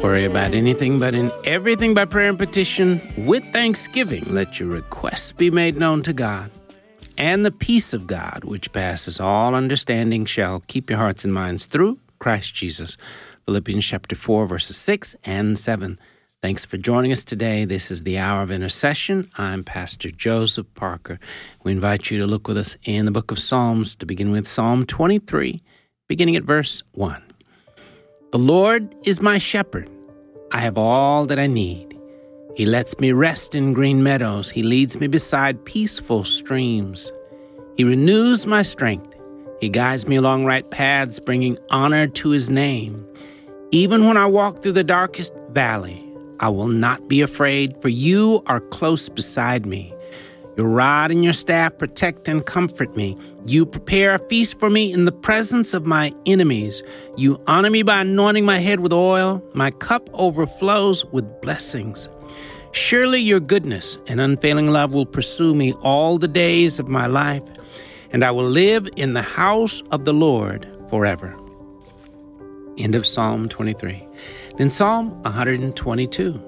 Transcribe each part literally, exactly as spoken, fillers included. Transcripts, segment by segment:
worry about anything, but in everything by prayer and petition, with thanksgiving, let your requests be made known to God. And the peace of God, which passes all understanding, shall keep your hearts and minds through Christ Jesus. Philippians chapter four, verses six and seven. Thanks for joining us today. This is the Hour of Intercession. I'm Pastor Joseph Parker. We invite you to look with us in the book of Psalms, to begin with Psalm twenty-three, beginning at verse one. The Lord is my shepherd. I have all that I need. He lets me rest in green meadows. He leads me beside peaceful streams. He renews my strength. He guides me along right paths, bringing honor to his name. Even when I walk through the darkest valley, I will not be afraid, for you are close beside me. Your rod and your staff protect and comfort me. You prepare a feast for me in the presence of my enemies. You honor me by anointing my head with oil. My cup overflows with blessings. Surely your goodness and unfailing love will pursue me all the days of my life, and I will live in the house of the Lord forever. End of Psalm twenty-three. Then Psalm one twenty-two.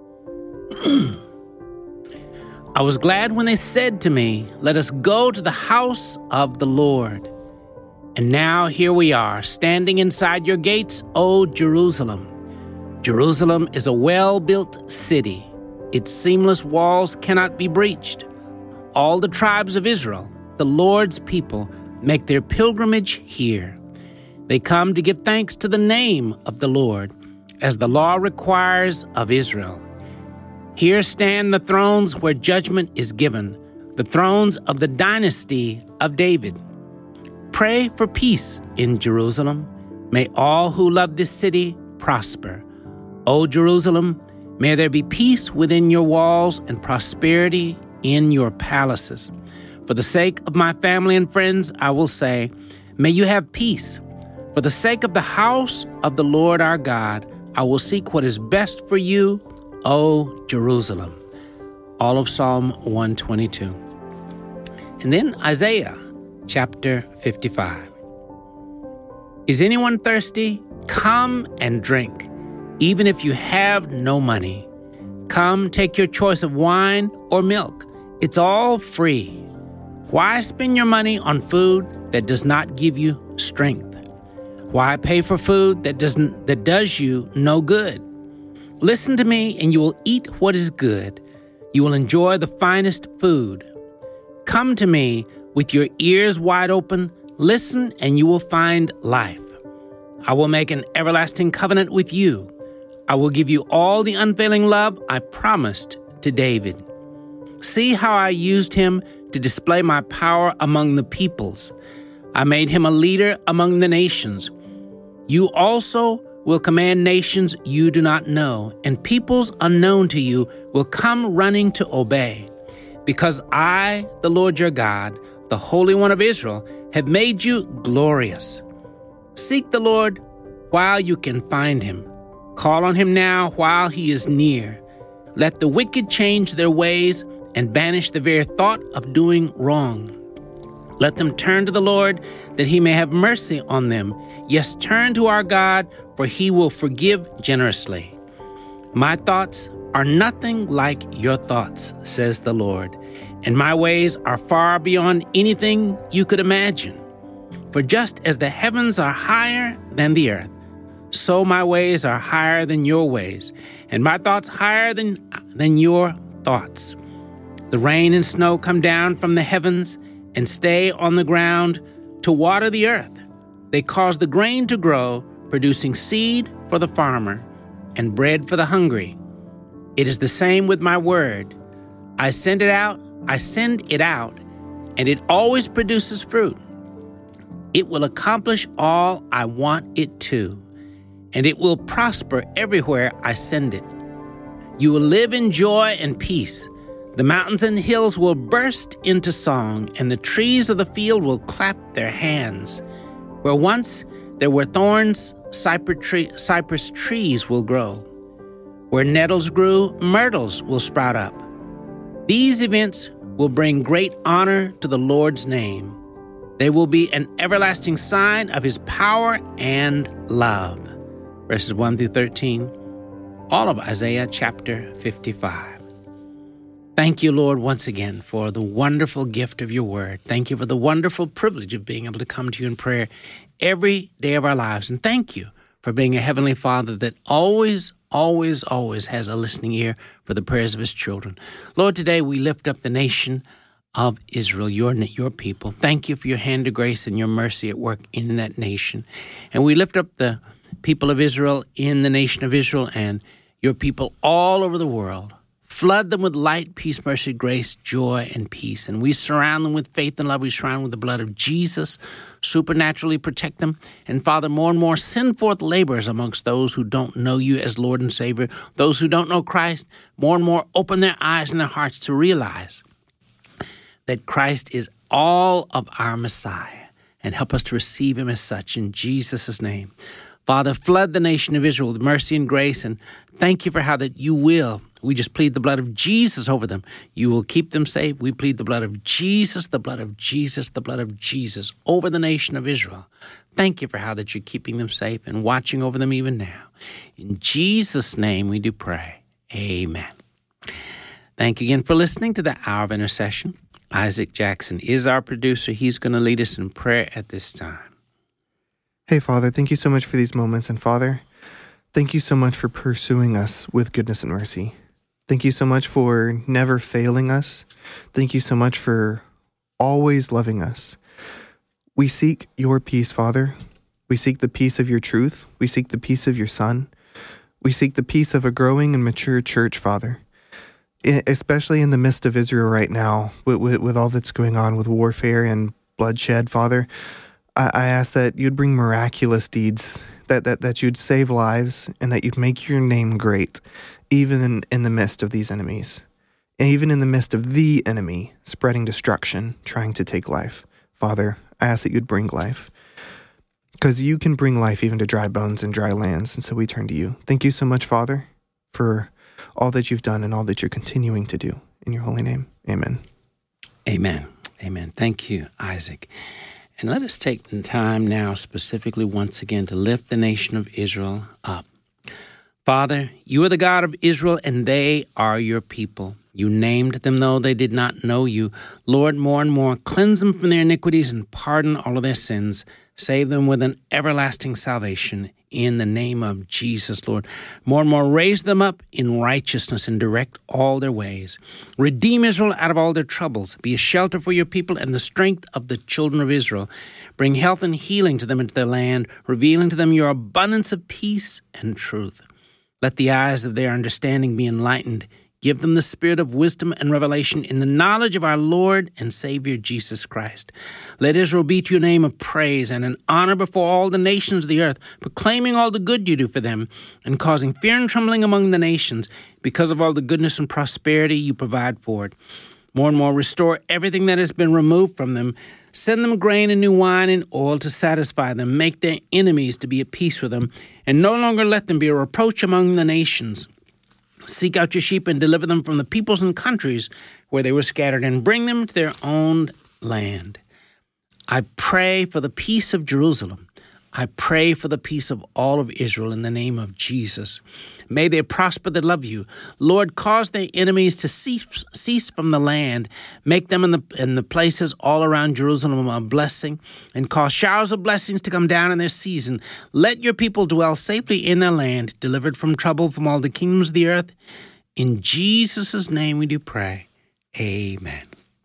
I was glad when they said to me, "Let us go to the house of the Lord." And now here we are, standing inside your gates, O Jerusalem. Jerusalem is a well-built city. Its seamless walls cannot be breached. All the tribes of Israel, the Lord's people, make their pilgrimage here. They come to give thanks to the name of the Lord, as the law requires of Israel. Here stand the thrones where judgment is given, the thrones of the dynasty of David. Pray for peace in Jerusalem. May all who love this city prosper. O Jerusalem, may there be peace within your walls and prosperity in your palaces. For the sake of my family and friends, I will say, may you have peace. For the sake of the house of the Lord our God, I will seek what is best for you, O Jerusalem. All of Psalm one twenty-two. And then Isaiah chapter fifty-five. Is anyone thirsty? Come and drink. Even if you have no money, come take your choice of wine or milk. It's all free. Why spend your money on food that does not give you strength? Why pay for food that doesn't that does you no good? Listen to me, and you will eat what is good. You will enjoy the finest food. Come to me with your ears wide open. Listen, and you will find life. I will make an everlasting covenant with you. I will give you all the unfailing love I promised to David. See how I used him to display my power among the peoples. I made him a leader among the nations. You also will command nations you do not know, and peoples unknown to you will come running to obey. Because I, the Lord your God, the Holy One of Israel, have made you glorious. Seek the Lord while you can find him. Call on him now while he is near. Let the wicked change their ways and banish the very thought of doing wrong. Let them turn to the Lord, that he may have mercy on them. Yes, turn to our God, for he will forgive generously. My thoughts are nothing like your thoughts, says the Lord, and my ways are far beyond anything you could imagine. For just as the heavens are higher than the earth, so my ways are higher than your ways, and my thoughts higher than, than your thoughts. The rain and snow come down from the heavens and stay on the ground to water the earth. They cause the grain to grow, producing seed for the farmer and bread for the hungry. It is the same with my word. I send it out, I send it out, and it always produces fruit. It will accomplish all I want it to, and it will prosper everywhere I send it. You will live in joy and peace. The mountains and hills will burst into song, and the trees of the field will clap their hands. Where once there were thorns, cypress, tree, cypress trees will grow. Where nettles grew, myrtles will sprout up. These events will bring great honor to the Lord's name. They will be an everlasting sign of his power and love. Verses one through thirteen. all of Isaiah chapter fifty-five. Thank you, Lord, once again for the wonderful gift of your word. Thank you for the wonderful privilege of being able to come to you in prayer every day of our lives. And thank you for being a heavenly Father that always, always, always has a listening ear for the prayers of his children. Lord, today we lift up the nation of Israel, your, your people. Thank you for your hand of grace and your mercy at work in that nation. And we lift up the people of Israel in the nation of Israel and your people all over the world. Flood them with light, peace, mercy, grace, joy, and peace. And we surround them with faith and love. We surround them with the blood of Jesus, supernaturally protect them. And Father, more and more send forth laborers amongst those who don't know you as Lord and Savior, those who don't know Christ. More and more open their eyes and their hearts to realize that Christ is all of our Messiah, and help us to receive him as such in Jesus' name. Father, flood the nation of Israel with mercy and grace, and thank you for how that you will. We just plead the blood of Jesus over them. You will keep them safe. We plead the blood of Jesus, the blood of Jesus, the blood of Jesus over the nation of Israel. Thank you for how that you're keeping them safe and watching over them even now. In Jesus' name we do pray. Amen. Thank you again for listening to the Hour of Intercession. Isaac Jackson is our producer. He's going to lead us in prayer at this time. Hey, Father, thank you so much for these moments. And Father, thank you so much for pursuing us with goodness and mercy. Thank you so much for never failing us. Thank you so much for always loving us. We seek your peace, Father. We seek the peace of your truth. We seek the peace of your Son. We seek the peace of a growing and mature church, Father. Especially in the midst of Israel right now, with, with, with all that's going on with warfare and bloodshed, Father, I, I ask that you'd bring miraculous deeds, that, that, that you'd save lives, and that you'd make your name great, even in, in the midst of these enemies, and even in the midst of the enemy spreading destruction, trying to take life. Father, I ask that you'd bring life, because you can bring life even to dry bones and dry lands, and so we turn to you. Thank you so much, Father, for all that you've done and all that you're continuing to do. In your holy name, amen. Amen. Amen. Thank you, Isaac. And let us take the time now specifically once again to lift the nation of Israel up. Father, you are the God of Israel, and they are your people. You named them, though they did not know you. Lord, more and more, cleanse them from their iniquities and pardon all of their sins. Save them with an everlasting salvation in the name of Jesus, Lord. More and more, raise them up in righteousness and direct all their ways. Redeem Israel out of all their troubles. Be a shelter for your people and the strength of the children of Israel. Bring health and healing to them into their land, revealing to them your abundance of peace and truth. Let the eyes of their understanding be enlightened. Give them the spirit of wisdom and revelation in the knowledge of our Lord and Savior Jesus Christ. Let Israel be to your name a praise and an honor before all the nations of the earth, proclaiming all the good you do for them and causing fear and trembling among the nations because of all the goodness and prosperity you provide for it. More and more, restore everything that has been removed from them. Send them grain and new wine and oil to satisfy them. Make their enemies to be at peace with them, and no longer let them be a reproach among the nations. Seek out your sheep and deliver them from the peoples and countries where they were scattered, and bring them to their own land. I pray for the peace of Jerusalem. I pray for the peace of all of Israel in the name of Jesus. May they prosper that love you. Lord, cause their enemies to cease, cease from the land. Make them in the, in the places all around Jerusalem a blessing, and cause showers of blessings to come down in their season. Let your people dwell safely in their land, delivered from trouble from all the kingdoms of the earth. In Jesus' name we do pray. Amen.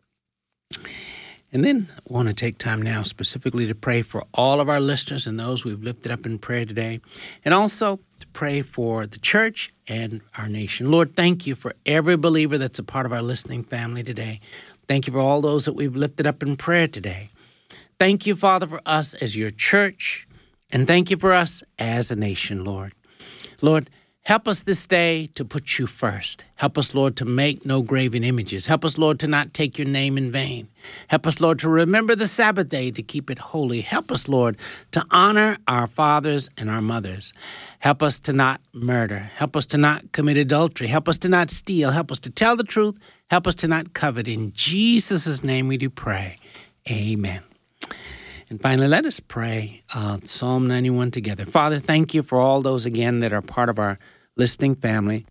And then I want to take time now specifically to pray for all of our listeners and those we've lifted up in prayer today, and also to pray for the church and our nation. Lord, thank you for every believer that's a part of our listening family today. Thank you for all those that we've lifted up in prayer today. Thank you, Father, for us as your church, and thank you for us as a nation, Lord. Lord, help us this day to put you first. Help us, Lord, to make no graven images. Help us, Lord, to not take your name in vain. Help us, Lord, to remember the Sabbath day, to keep it holy. Help us, Lord, to honor our fathers and our mothers. Help us to not murder. Help us to not commit adultery. Help us to not steal. Help us to tell the truth. Help us to not covet. In Jesus' name we do pray. Amen. And finally, let us pray uh, Psalm ninety-one together. Father, thank you for all those, again, that are part of our listening family.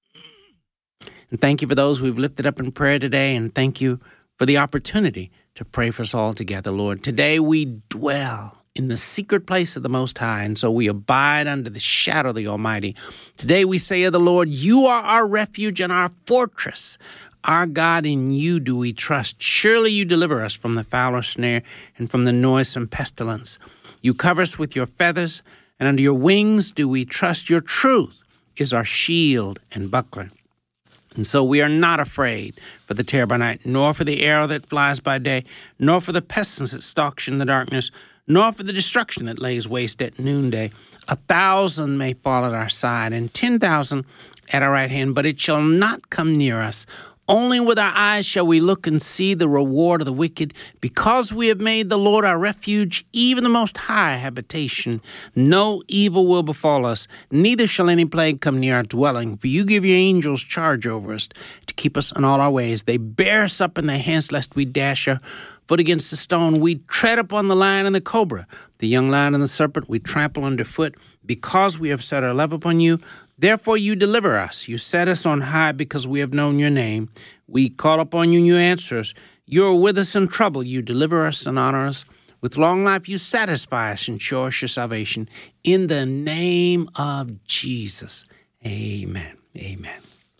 And thank you for those we've lifted up in prayer today, and thank you for the opportunity to pray for us all together, Lord. Today we dwell in the secret place of the Most High, and so we abide under the shadow of the Almighty. Today we say of the Lord, you are our refuge and our fortress. Our God, in you do we trust. Surely you deliver us from the fowler snare and from the noisome pestilence. You cover us with your feathers, and under your wings do we trust. Your truth is our shield and buckler. And so we are not afraid for the terror by night, nor for the arrow that flies by day, nor for the pestilence that stalks in the darkness, nor for the destruction that lays waste at noonday. A thousand may fall at our side, and ten thousand at our right hand, but it shall not come near us. Only with our eyes shall we look and see the reward of the wicked. Because we have made the Lord our refuge, even the Most High habitation, no evil will befall us, neither shall any plague come near our dwelling. For you give your angels charge over us to keep us in all our ways. They bear us up in their hands, lest we dash our foot against the stone. We tread upon the lion and the cobra, the young lion and the serpent we trample underfoot. Because we have set our love upon you, therefore you deliver us. You set us on high because we have known your name. We call upon you and you answer us. You are with us in trouble. You deliver us and honor us. With long life you satisfy us and show us your salvation. In the name of Jesus. Amen. Amen.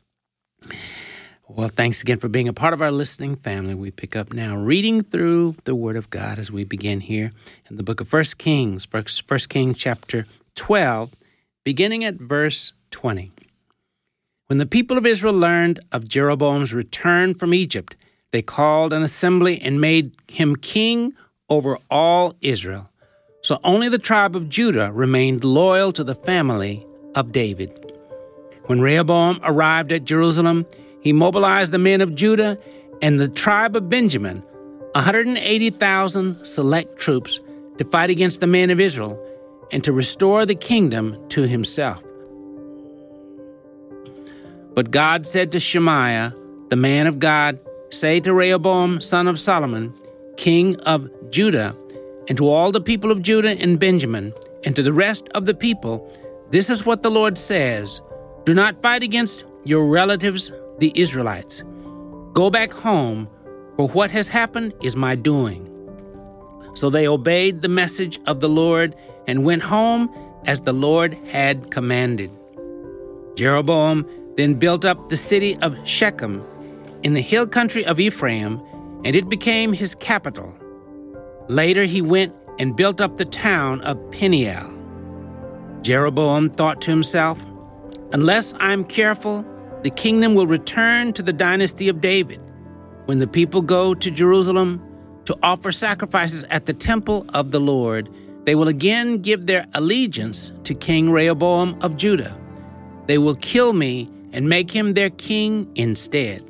Well, thanks again for being a part of our listening family. We pick up now reading through the Word of God as we begin here in the book of First Kings, First Kings chapter twelve, beginning at verse twenty. When the people of Israel learned of Jeroboam's return from Egypt, they called an assembly and made him king over all Israel. So only the tribe of Judah remained loyal to the family of David. When Rehoboam arrived at Jerusalem, he mobilized the men of Judah and the tribe of Benjamin, one hundred eighty thousand select troops, to fight against the men of Israel and to restore the kingdom to himself. But God said to Shemaiah, the man of God, say to Rehoboam, son of Solomon, king of Judah, and to all the people of Judah and Benjamin, and to the rest of the people, this is what the Lord says, do not fight against your relatives, the Israelites. Go back home, for what has happened is my doing. So they obeyed the message of the Lord and went home as the Lord had commanded. Jeroboam then built up the city of Shechem in the hill country of Ephraim, and it became his capital. Later he went and built up the town of Peniel. Jeroboam thought to himself, unless I'm careful, the kingdom will return to the dynasty of David. When the people go to Jerusalem to offer sacrifices at the temple of the Lord, they will again give their allegiance to King Rehoboam of Judah. They will kill me and make him their king instead.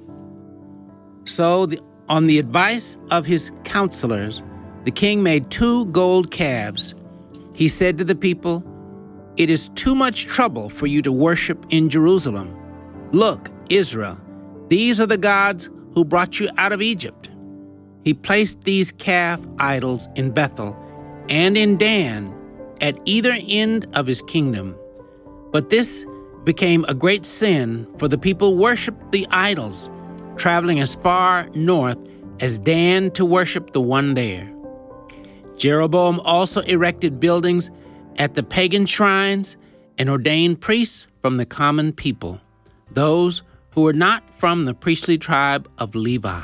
So, the, on the advice of his counselors, the king made two gold calves. He said to the people, it is too much trouble for you to worship in Jerusalem. Look, Israel, these are the gods who brought you out of Egypt. He placed these calf idols in Bethel and in Dan at either end of his kingdom. But this became a great sin, for the people worshipped the idols, traveling as far north as Dan to worship the one there. Jeroboam also erected buildings at the pagan shrines and ordained priests from the common people, those who were not from the priestly tribe of Levi.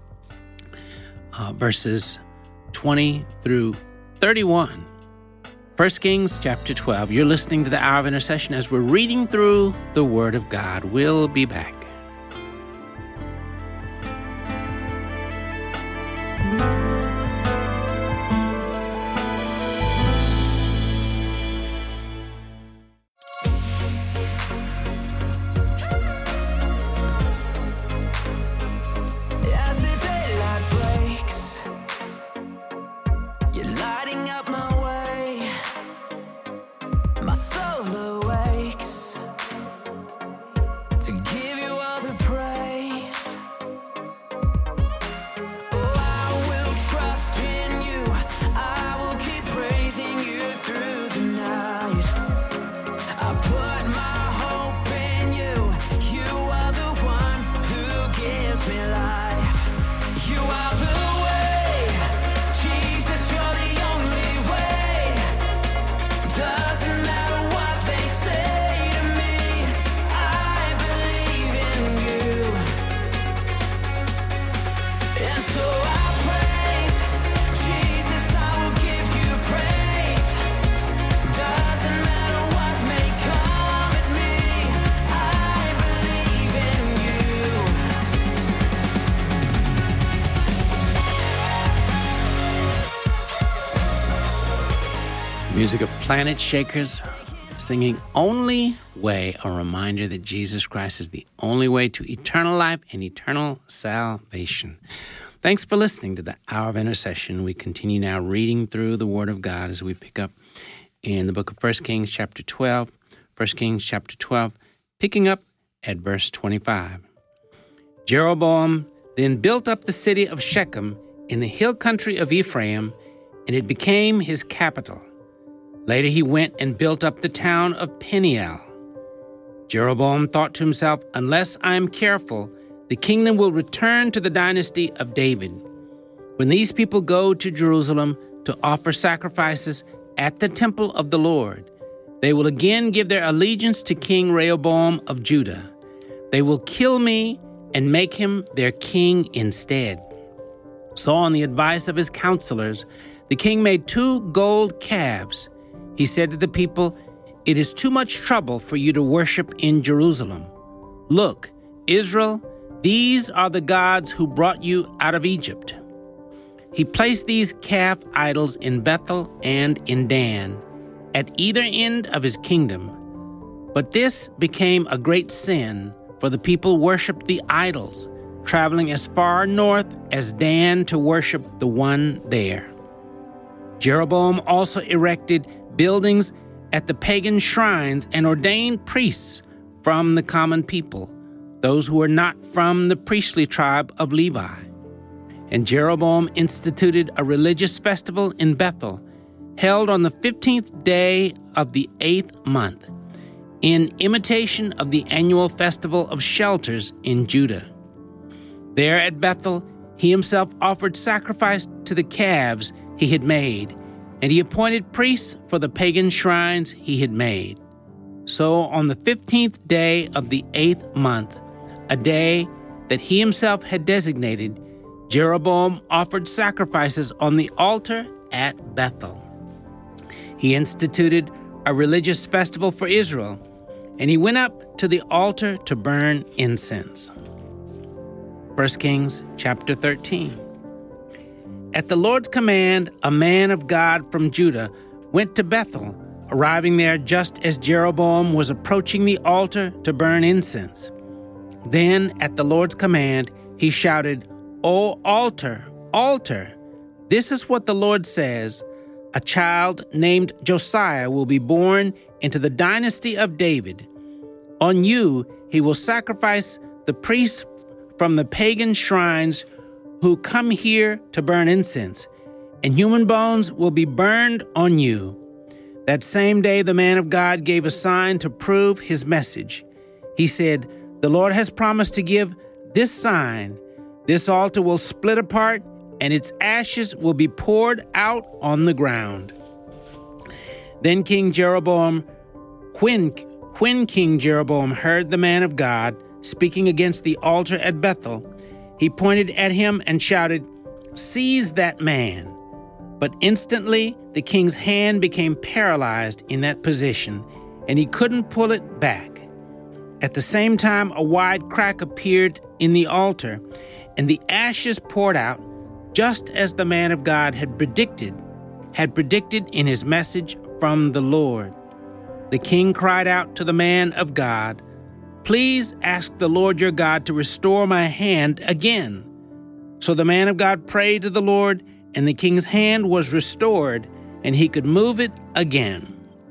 Uh, verses twenty through thirty-one. First Kings chapter twelve. You're listening to the Hour of Intercession as we're reading through the Word of God. We'll be back. Through the night, I put my hope Music of Planet Shakers singing Only Way, a reminder that Jesus Christ is the only way to eternal life and eternal salvation. Thanks for listening to the Hour of Intercession. We continue now reading through the Word of God as we pick up in the book of First Kings chapter twelve. First Kings chapter twelve, picking up at verse twenty-five. Jeroboam then built up the city of Shechem in the hill country of Ephraim, and it became his capital. Later he went and built up the town of Peniel. Jeroboam thought to himself, unless I am careful, the kingdom will return to the dynasty of David. When these people go to Jerusalem to offer sacrifices at the temple of the Lord, they will again give their allegiance to King Rehoboam of Judah. They will kill me and make him their king instead. So on the advice of his counselors, the king made two gold calves. He said to the people, "It is too much trouble for you to worship in Jerusalem. Look, Israel, these are the gods who brought you out of Egypt." He placed these calf idols in Bethel and in Dan, at either end of his kingdom. But this became a great sin, for the people worshipped the idols, traveling as far north as Dan to worship the one there. Jeroboam also erected buildings at the pagan shrines and ordained priests from the common people, those who were not from the priestly tribe of Levi. And Jeroboam instituted a religious festival in Bethel, held on the fifteenth day of the eighth month, in imitation of the annual festival of shelters in Judah. There at Bethel, he himself offered sacrifice to the calves he had made, and he appointed priests for the pagan shrines he had made. So on the fifteenth day of the eighth month, a day that he himself had designated, Jeroboam offered sacrifices on the altar at Bethel. He instituted a religious festival for Israel, and he went up to the altar to burn incense. First Kings chapter thirteen. At the Lord's command, a man of God from Judah went to Bethel, arriving there just as Jeroboam was approaching the altar to burn incense. Then, at the Lord's command, he shouted, "O altar, altar, this is what the Lord says, a child named Josiah will be born into the dynasty of David. On you he will sacrifice the priests from the pagan shrines who come here to burn incense, and human bones will be burned on you." That same day the man of God gave a sign to prove his message. He said, "The Lord has promised to give this sign. This altar will split apart, and its ashes will be poured out on the ground." Then King Jeroboam, when, when King Jeroboam heard the man of God speaking against the altar at Bethel, he pointed at him and shouted, "Seize that man!" But instantly the king's hand became paralyzed in that position, and he couldn't pull it back. At the same time, a wide crack appeared in the altar, and the ashes poured out, just as the man of God had predicted, had predicted in his message from the Lord. The king cried out to the man of God, "Please ask the Lord your God to restore my hand again." So the man of God prayed to the Lord, and the king's hand was restored, and he could move it again.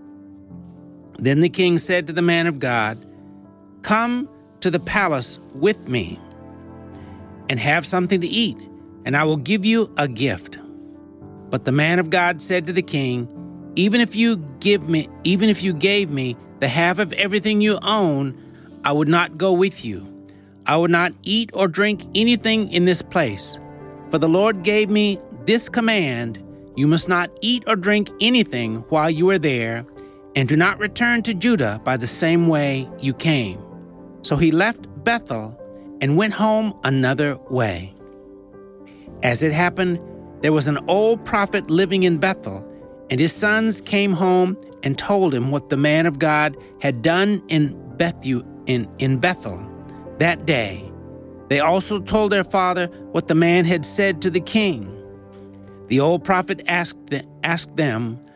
Then the king said to the man of God, "Come to the palace with me and have something to eat, and I will give you a gift." But the man of God said to the king, "Even if you give me, even if you gave me the half of everything you own, I would not go with you. I would not eat or drink anything in this place. For the Lord gave me this command, you must not eat or drink anything while you are there, and do not return to Judah by the same way you came." So he left Bethel and went home another way. As it happened, there was an old prophet living in Bethel, and his sons came home and told him what the man of God had done in Bethu, in, in Bethel that day. They also told their father what the man had said to the king. The old prophet asked, the, asked them,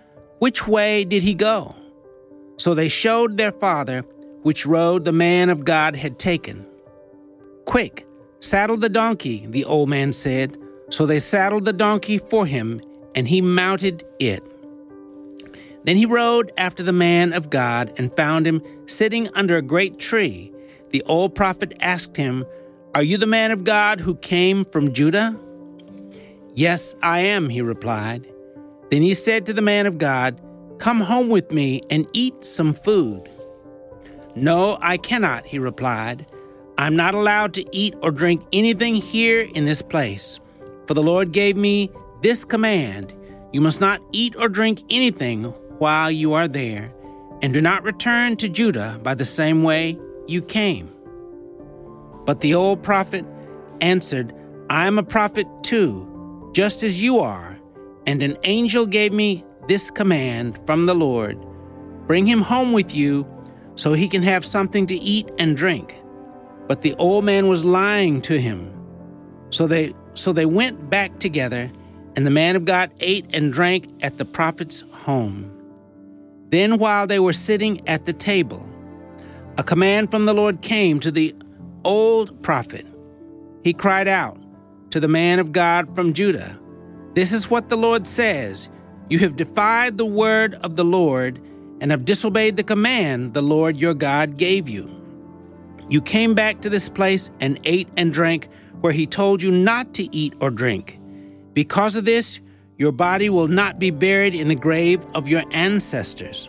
Which way did he go? So they showed their father which road the man of God had taken. Quick, saddle the donkey, the old man said. So they saddled the donkey for him, and he mounted it. Then he rode after the man of God and found him sitting under a great tree. The old prophet asked him, "Are you the man of God who came from Judah?" "Yes, I am," he replied. Then he said to the man of God, "Come home with me and eat some food." "No, I cannot," he replied. "I'm not allowed to eat or drink anything here in this place. For the Lord gave me this command: you must not eat or drink anything while you are there, and do not return to Judah by the same way you came." But the old prophet answered, "I am a prophet too, just as you are, and an angel gave me this command from the Lord: bring him home with you so he can have something to eat and drink." But the old man was lying to him. So they so they went back together, and the man of God ate and drank at the prophet's home. Then while they were sitting at the table, a command from the Lord came to the old prophet. He cried out to the man of God from Judah, "This is what the Lord says: you have defied the word of the Lord and have disobeyed the command the Lord your God gave you. You came back to this place and ate and drank where he told you not to eat or drink. Because of this, your body will not be buried in the grave of your ancestors."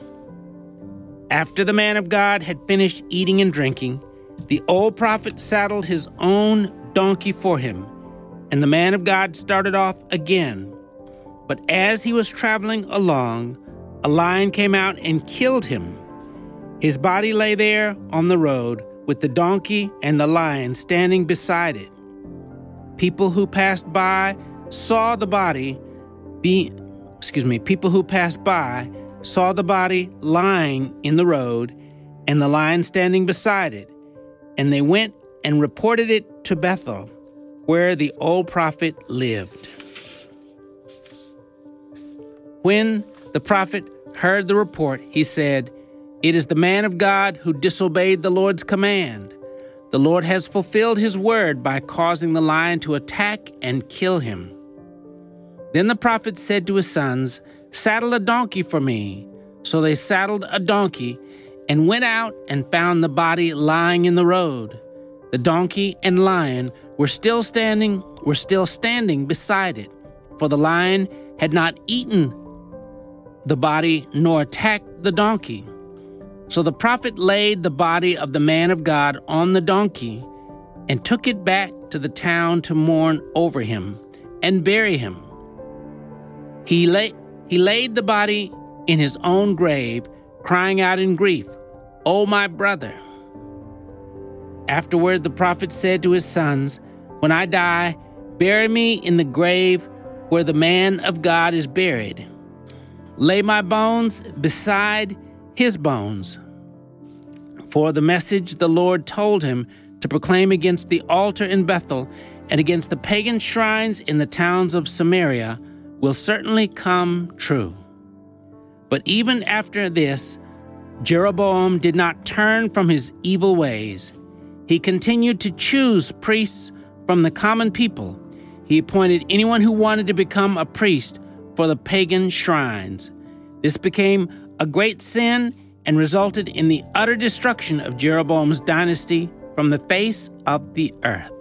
After the man of God had finished eating and drinking, the old prophet saddled his own donkey for him, and the man of God started off again. But as he was traveling along, a lion came out and killed him. His body lay there on the road, with the donkey and the lion standing beside it. People who passed by saw the body be, excuse me, people who passed by saw the body lying in the road and the lion standing beside it, and they went and reported it to Bethel, where the old prophet lived. When the prophet heard the report, he said, "It is the man of God who disobeyed the Lord's command. The Lord has fulfilled his word by causing the lion to attack and kill him." Then the prophet said to his sons, "Saddle a donkey for me." So they saddled a donkey and went out and found the body lying in the road. The donkey and lion were still standing, were still standing beside it, for the lion had not eaten the body nor attacked the donkey. So the prophet laid the body of the man of God on the donkey and took it back to the town to mourn over him and bury him. He, lay, he laid the body in his own grave, crying out in grief, "Oh, my brother." Afterward, the prophet said to his sons, "When I die, bury me in the grave where the man of God is buried. Lay my bones beside his bones." For the message the Lord told him to proclaim against the altar in Bethel and against the pagan shrines in the towns of Samaria will certainly come true. But even after this, Jeroboam did not turn from his evil ways. He continued to choose priests from the common people. He appointed anyone who wanted to become a priest for the pagan shrines. This became a great sin and resulted in the utter destruction of Jeroboam's dynasty from the face of the earth.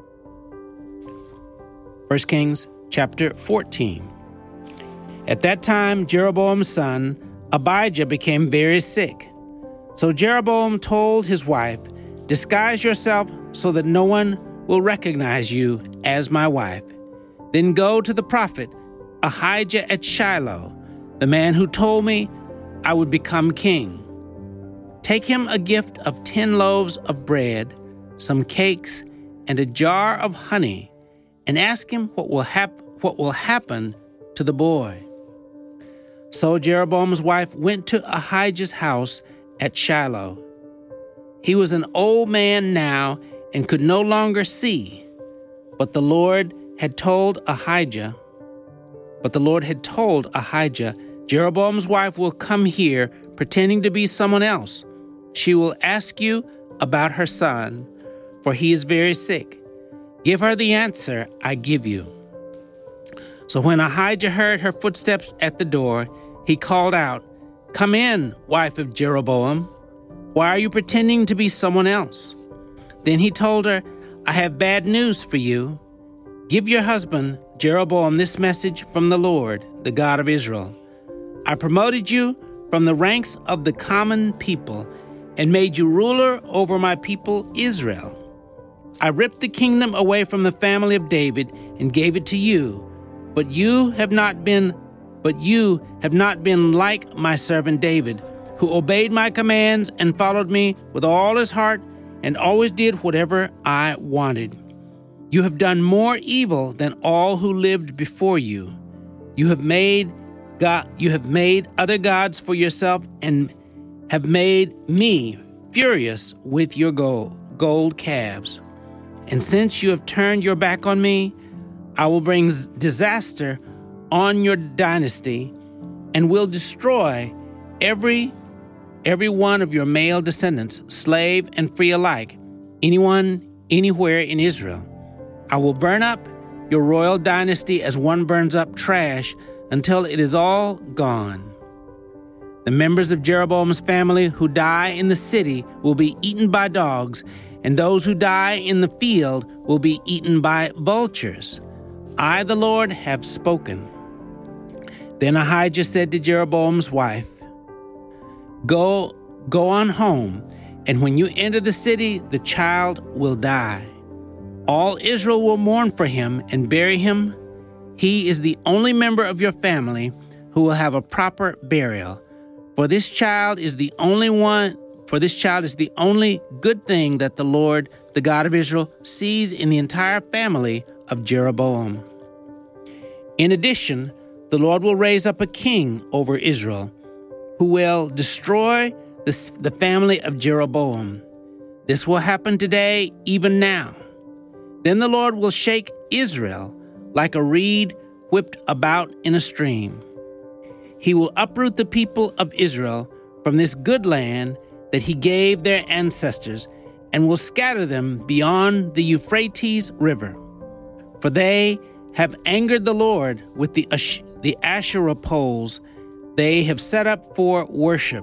First Kings chapter fourteen. At that time, Jeroboam's son, Abijah, became very sick. So Jeroboam told his wife, "Disguise yourself so that no one will recognize you as my wife. Then go to the prophet Ahijah at Shiloh, the man who told me I would become king. Take him a gift of ten loaves of bread, some cakes, and a jar of honey, and ask him what will hap- what will happen to the boy." So Jeroboam's wife went to Ahijah's house at Shiloh. He was an old man now and could no longer see, but the Lord had told Ahijah, but the Lord had told Ahijah Jeroboam's wife will come here pretending to be someone else. She will ask you about her son, for he is very sick. Give her the answer I give you." So when Ahijah heard her footsteps at the door, he called out, "Come in, wife of Jeroboam. Why are you pretending to be someone else?" Then he told her, "I have bad news for you. Give your husband, Jeroboam, this message from the Lord, the God of Israel. I promoted you from the ranks of the common people and made you ruler over my people Israel. I ripped the kingdom away from the family of David and gave it to you, but you have not been but you have not been like my servant David, who obeyed my commands and followed me with all his heart and always did whatever I wanted. You have done more evil than all who lived before you. You have made God, you have made other gods for yourself and have made me furious with your gold, gold calves. And since you have turned your back on me, I will bring disaster on your dynasty and will destroy every every one of your male descendants, slave and free alike, anyone, anywhere in Israel. I will burn up your royal dynasty as one burns up trash until it is all gone. The members of Jeroboam's family who die in the city will be eaten by dogs, and those who die in the field will be eaten by vultures. I, the Lord, have spoken." Then Ahijah said to Jeroboam's wife, Go, go on home, and when you enter the city, the child will die. All Israel will mourn for him and bury him. He is the only member of your family who will have a proper burial. For this child is the only one, for this child is the only good thing that the Lord, the God of Israel, sees in the entire family of Jeroboam. In addition, the Lord will raise up a king over Israel, who will destroy the, the family of Jeroboam. This will happen today, even now. Then the Lord will shake Israel like a reed whipped about in a stream. He will uproot the people of Israel from this good land that he gave their ancestors and will scatter them beyond the Euphrates River. For they have angered the Lord with the, Ash- the Asherah poles they have set up for worship.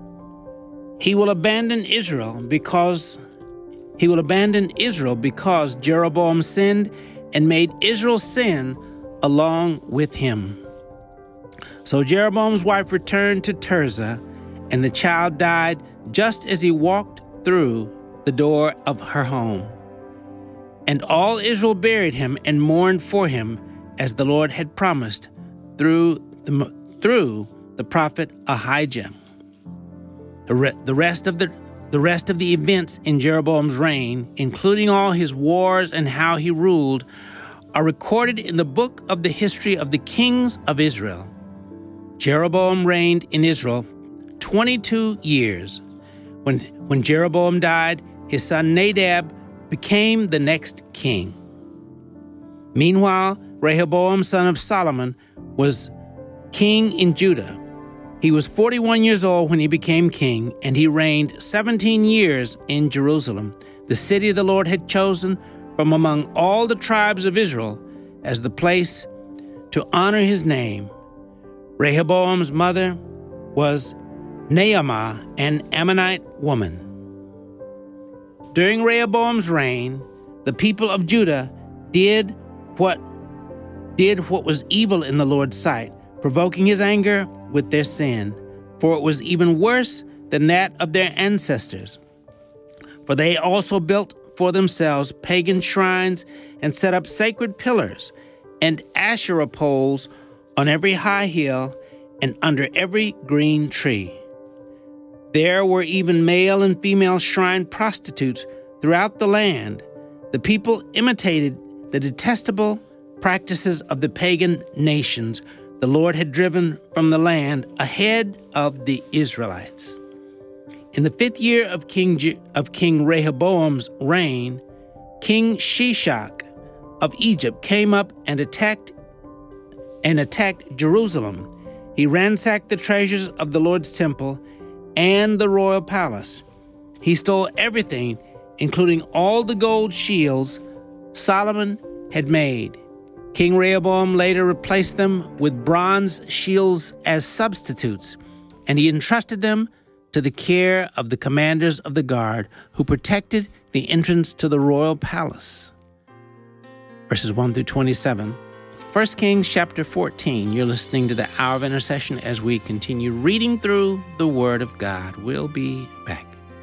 He will abandon Israel because he will abandon Israel because Jeroboam sinned and made Israel sin along with him. So Jeroboam's wife returned to Tirzah, and the child died just as he walked through the door of her home. And all Israel buried him and mourned for him, as the Lord had promised through the, through the prophet Ahijah. The, re, the rest of the the rest of the events in Jeroboam's reign, including all his wars and how he ruled, are recorded in the book of the history of the kings of Israel. Jeroboam reigned in Israel twenty-two years. When, when Jeroboam died, his son Nadab became the next king. Meanwhile, Rehoboam, son of Solomon, was king in Judah. He was forty-one years old when he became king, and he reigned seventeen years in Jerusalem, the city the Lord had chosen from among all the tribes of Israel as the place to honor his name. Rehoboam's mother was Naamah, an Ammonite woman. During Rehoboam's reign, the people of Judah did what did what was evil in the Lord's sight, provoking his anger with their sin, for it was even worse than that of their ancestors. For they also built for themselves pagan shrines and set up sacred pillars and Asherah poles on every high hill and under every green tree. There were even male and female shrine prostitutes throughout the land. The people imitated the detestable practices of the pagan nations the Lord had driven from the land ahead of the Israelites. In the fifth year of King Je- of King Rehoboam's reign, King Shishak of Egypt came up and attacked and attacked Jerusalem. He ransacked the treasures of the Lord's temple and the royal palace. He stole everything, including all the gold shields Solomon had made. King Rehoboam later replaced them with bronze shields as substitutes, and he entrusted them to the care of the commanders of the guard who protected the entrance to the royal palace. Verses one through twenty-seven. First Kings chapter fourteen. You're listening to the Hour of Intercession as we continue reading through the Word of God. We'll be back.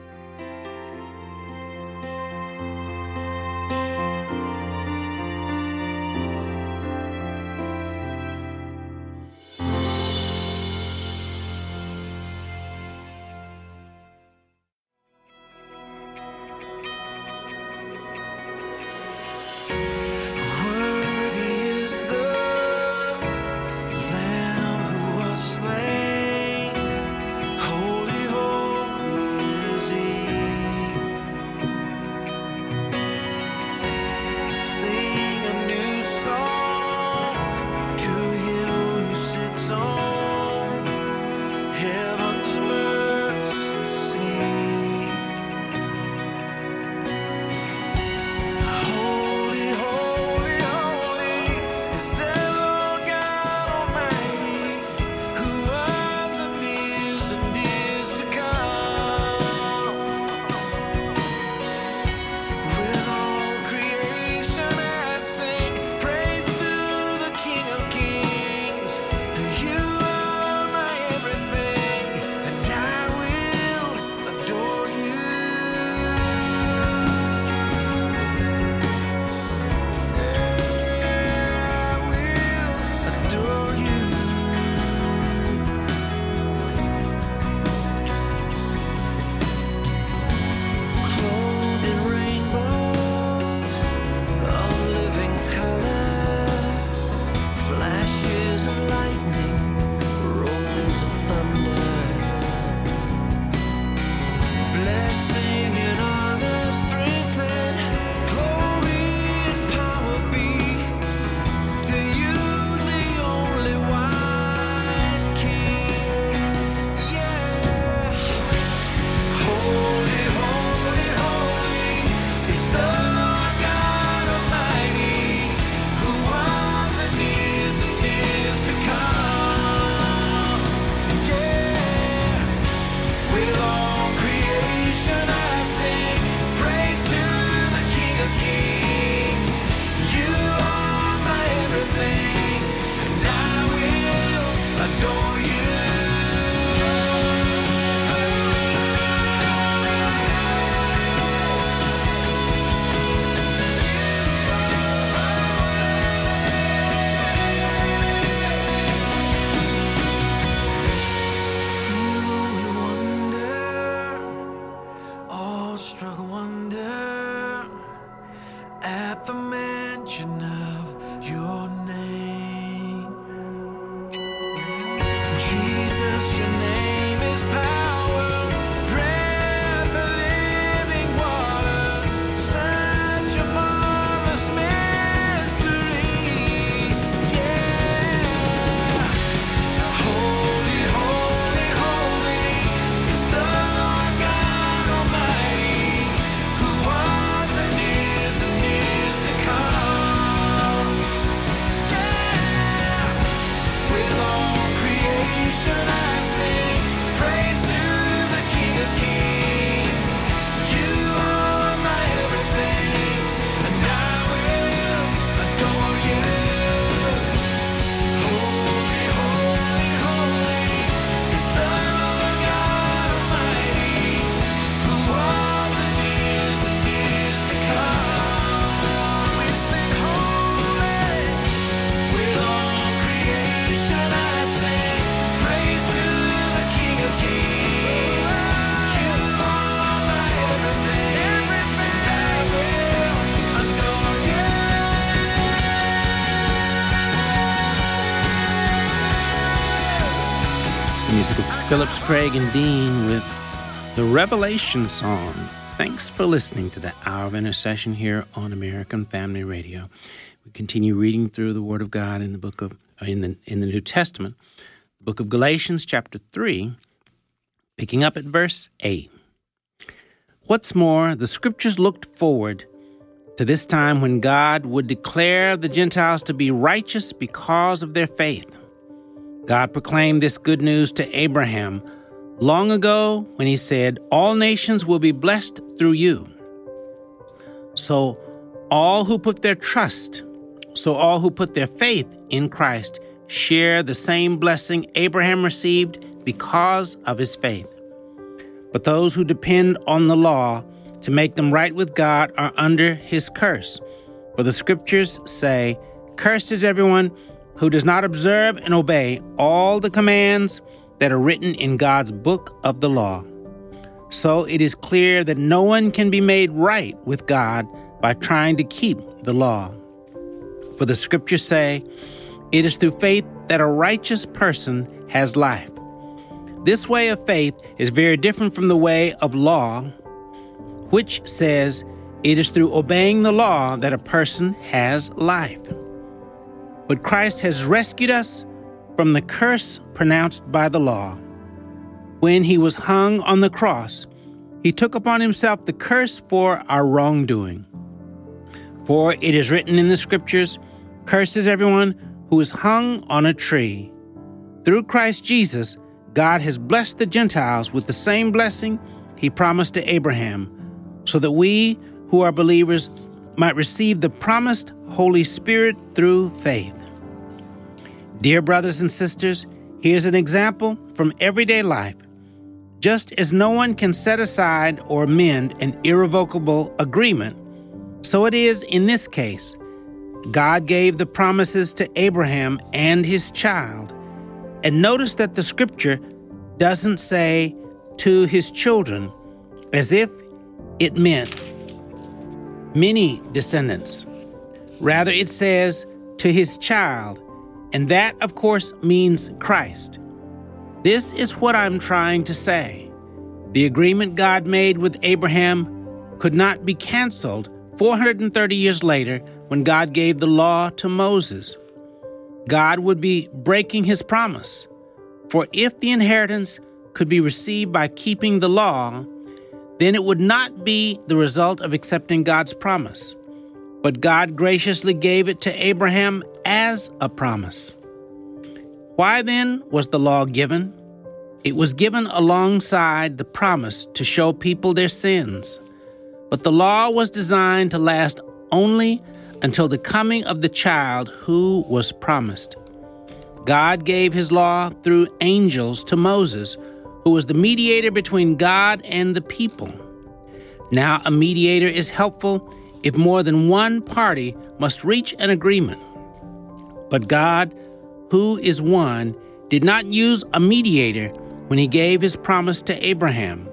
Jesus, your name is power, breath of living water, such a marvelous mystery. Yeah. Holy, holy, holy is the Lord God Almighty, who was and is and is to come. Yeah. With all creation I sing praise to the King of Kings. You are my everything, and I will adore you. Holy, holy, holy is the Lord God Almighty, who was and is and is to come. We sing holy. With all creation I sing praise to the King of Kings. You are my everything, everything. I will adore you. The music of Phillips, Craig, and Dean with the Revelation Song. Thanks for listening to the Hour of Intercession here on American Family Radio. We continue reading through the Word of God in the book of in the in the New Testament, the Book of Galatians, chapter three, picking up at verse eight. What's more, the scriptures looked forward to this time when God would declare the Gentiles to be righteous because of their faith. God proclaimed this good news to Abraham long ago when he said, "All nations will be blessed through you." So all who put their trust, so all who put their faith in Christ share the same blessing Abraham received because of his faith. But those who depend on the law to make them right with God are under his curse. For the scriptures say, "Cursed is everyone who does not observe and obey all the commands that are written in God's book of the law." So it is clear that no one can be made right with God by trying to keep the law. For the scriptures say, "It is through faith that a righteous person has life." This way of faith is very different from the way of law, which says it is through obeying the law that a person has life. But Christ has rescued us from the curse pronounced by the law. When he was hung on the cross, he took upon himself the curse for our wrongdoing. For it is written in the scriptures, "Cursed is everyone who is hung on a tree." Through Christ Jesus, God has blessed the Gentiles with the same blessing he promised to Abraham, so that we who are believers might receive the promised Holy Spirit through faith. Dear brothers and sisters, here's an example from everyday life. Just as no one can set aside or amend an irrevocable agreement, so it is in this case. God gave the promises to Abraham and his child. And notice that the scripture doesn't say to his children, as if it meant many descendants. Rather, it says to his child, and that, of course, means Christ. This is what I'm trying to say. The agreement God made with Abraham could not be canceled four hundred thirty years later when God gave the law to Moses. God would be breaking his promise. For if the inheritance could be received by keeping the law, then it would not be the result of accepting God's promise. But God graciously gave it to Abraham as a promise. Why then was the law given? It was given alongside the promise to show people their sins. But the law was designed to last only until the coming of the child who was promised. God gave his law through angels to Moses, who was the mediator between God and the people. Now, a mediator is helpful if more than one party must reach an agreement. But God, who is one, did not use a mediator when he gave his promise to Abraham.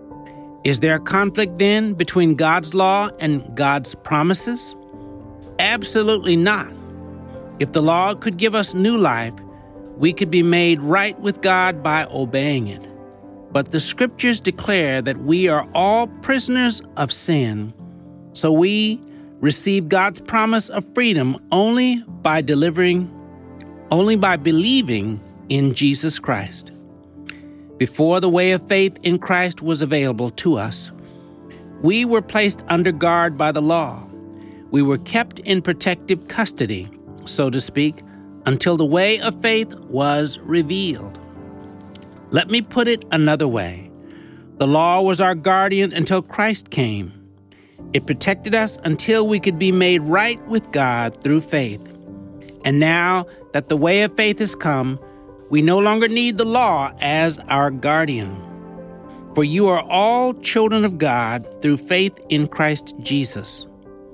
Is there a conflict then between God's law and God's promises? Absolutely not. If the law could give us new life, we could be made right with God by obeying it. But the scriptures declare that we are all prisoners of sin, so we receive God's promise of freedom only by delivering, only by believing in Jesus Christ. Before the way of faith in Christ was available to us, we were placed under guard by the law. We were kept in protective custody, so to speak, until the way of faith was revealed. Let me put it another way. The law was our guardian until Christ came. It protected us until we could be made right with God through faith. And now that the way of faith has come, we no longer need the law as our guardian. For you are all children of God through faith in Christ Jesus.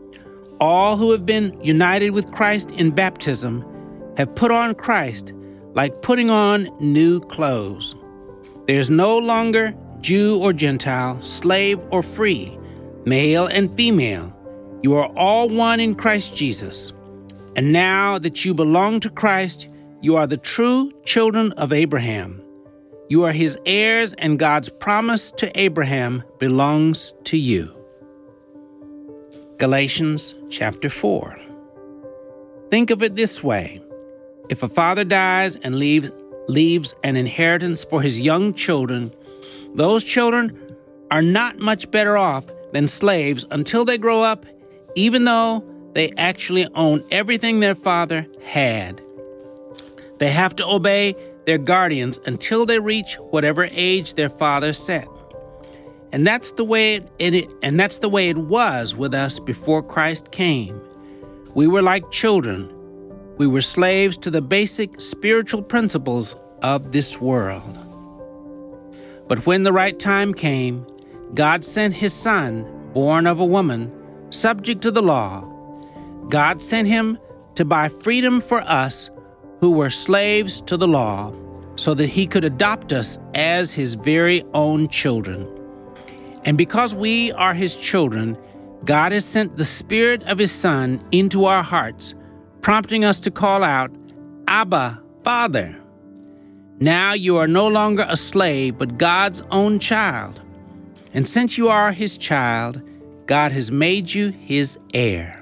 All who have been united with Christ in baptism have put on Christ like putting on new clothes. There is no longer Jew or Gentile, slave or free, male and female. You are all one in Christ Jesus. And now that you belong to Christ, you are the true children of Abraham. You are his heirs, and God's promise to Abraham belongs to you. Galatians chapter four. Think of it this way. If a father dies and leaves leaves an inheritance for his young children, those children are not much better off than slaves until they grow up, even though they actually own everything their father had. They have to obey their guardians until they reach whatever age their father set. And that's the way it, it and that's the way it was with us before Christ came. We were like children. We were slaves to the basic spiritual principles of this world. But when the right time came, God sent his son, born of a woman, subject to the law. God sent him to buy freedom for us who were slaves to the law, so that he could adopt us as his very own children. And because we are his children, God has sent the Spirit of his Son into our hearts, prompting us to call out, Abba, Father. Now you are no longer a slave, but God's own child. And since you are his child, God has made you his heir.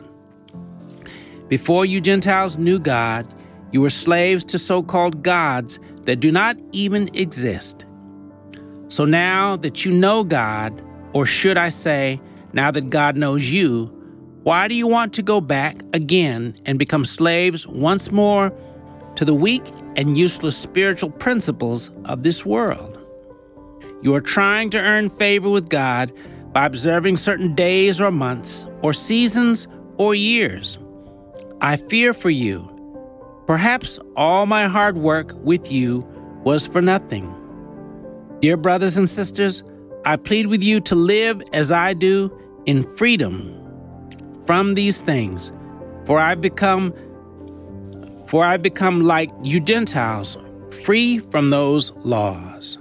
Before you Gentiles knew God, you were slaves to so-called gods that do not even exist. So now that you know God, or should I say, now that God knows you, why do you want to go back again and become slaves once more to the weak and useless spiritual principles of this world? You are trying to earn favor with God by observing certain days or months or seasons or years. I fear for you. Perhaps all my hard work with you was for nothing. Dear brothers and sisters, I plead with you to live as I do in freedom from these things, for I become for I become like you Gentiles, free from those laws.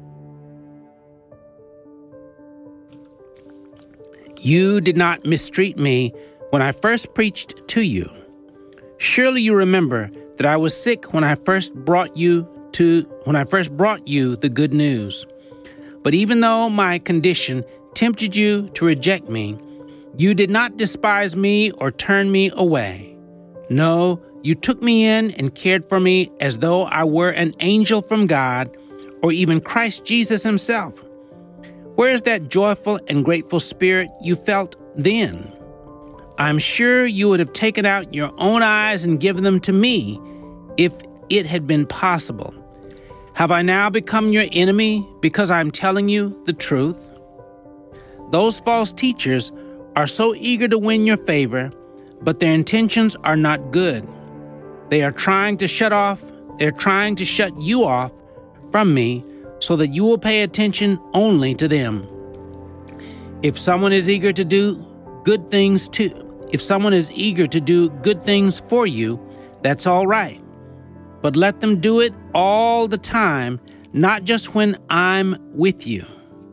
You did not mistreat me when I first preached to you. Surely you remember that I was sick when I first brought you to when I first brought you the good news. But even though my condition tempted you to reject me, you did not despise me or turn me away. No, you took me in and cared for me as though I were an angel from God or even Christ Jesus himself. Where is that joyful and grateful spirit you felt then? I'm sure you would have taken out your own eyes and given them to me if it had been possible. Have I now become your enemy because I'm telling you the truth? Those false teachers are so eager to win your favor, but their intentions are not good. They are trying to shut off, they're trying to shut you off from me so that you will pay attention only to them. If someone is eager to do good things too, if someone is eager to do good things for you, that's all right. But let them do it all the time, not just when I'm with you.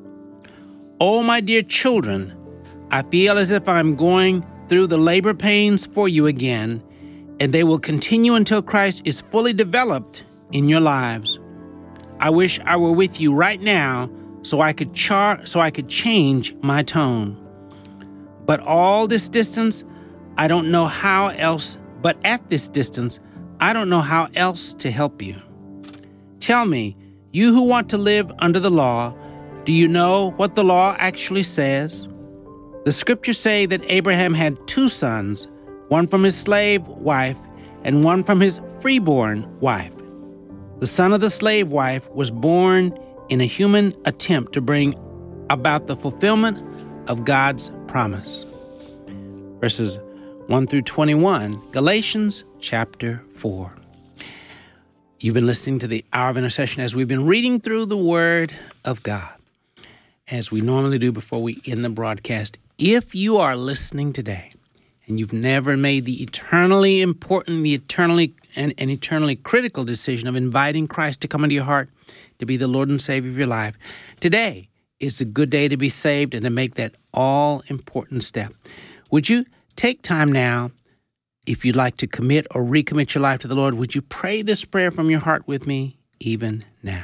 Oh, my dear children, I feel as if I'm going through the labor pains for you again, and they will continue until Christ is fully developed in your lives. I wish I were with you right now so I could char- so I could change my tone. But all this distance, I don't know how else, but at this distance, I don't know how else to help you. Tell me, you who want to live under the law, do you know what the law actually says? The scriptures say that Abraham had two sons, one from his slave wife and one from his freeborn wife. The son of the slave wife was born in a human attempt to bring about the fulfillment of God's promise. Verses one through twenty-one, Galatians chapter four. You've been listening to the Hour of Intercession as we've been reading through the Word of God, as we normally do before we end the broadcast. If you are listening today and you've never made the eternally important, the eternally and, and eternally critical decision of inviting Christ to come into your heart to be the Lord and Savior of your life, today is a good day to be saved and to make that all-important step. Would you take time now, if you'd like to commit or recommit your life to the Lord, would you pray this prayer from your heart with me even now?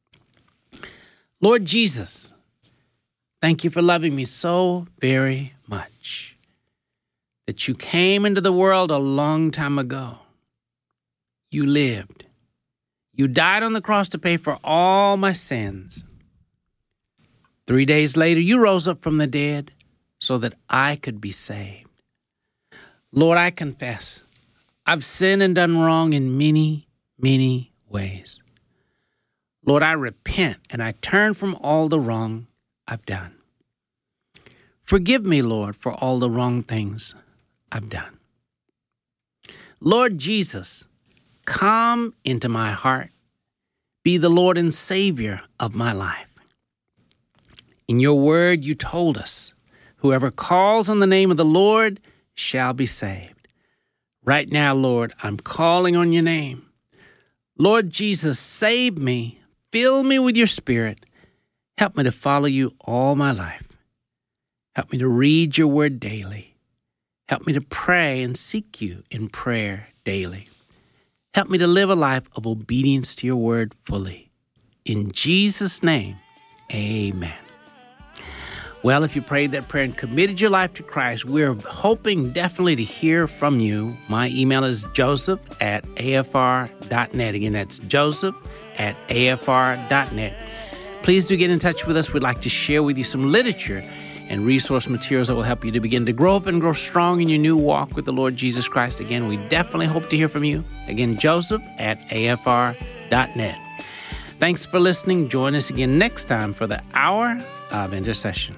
Lord Jesus, thank you for loving me so very much, that you came into the world a long time ago. You lived. You died on the cross to pay for all my sins. Three days later, you rose up from the dead so that I could be saved. Lord, I confess, I've sinned and done wrong in many, many ways. Lord, I repent and I turn from all the wrong I've done. Forgive me, Lord, for all the wrong things I've done. Lord Jesus, come into my heart. Be the Lord and Savior of my life. In your word, you told us, whoever calls on the name of the Lord shall be saved. Right now, Lord, I'm calling on your name. Lord Jesus, save me. Fill me with your Spirit. Help me to follow you all my life. Help me to read your word daily. Help me to pray and seek you in prayer daily. Help me to live a life of obedience to your word fully. In Jesus' name, amen. Well, if you prayed that prayer and committed your life to Christ, we're hoping definitely to hear from you. My email is joseph at a f r dot net. Again, that's joseph at a f r dot net. Please do get in touch with us. We'd like to share with you some literature and resource materials that will help you to begin to grow up and grow strong in your new walk with the Lord Jesus Christ. Again, we definitely hope to hear from you. Again, joseph at a f r dot net. Thanks for listening. Join us again next time for the Hour of Intercession.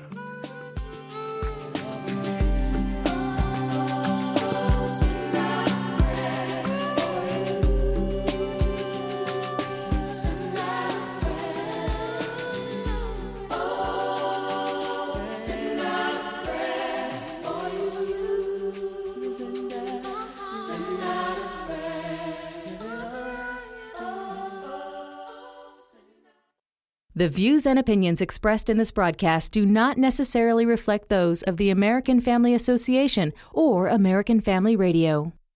The views and opinions expressed in this broadcast do not necessarily reflect those of the American Family Association or American Family Radio.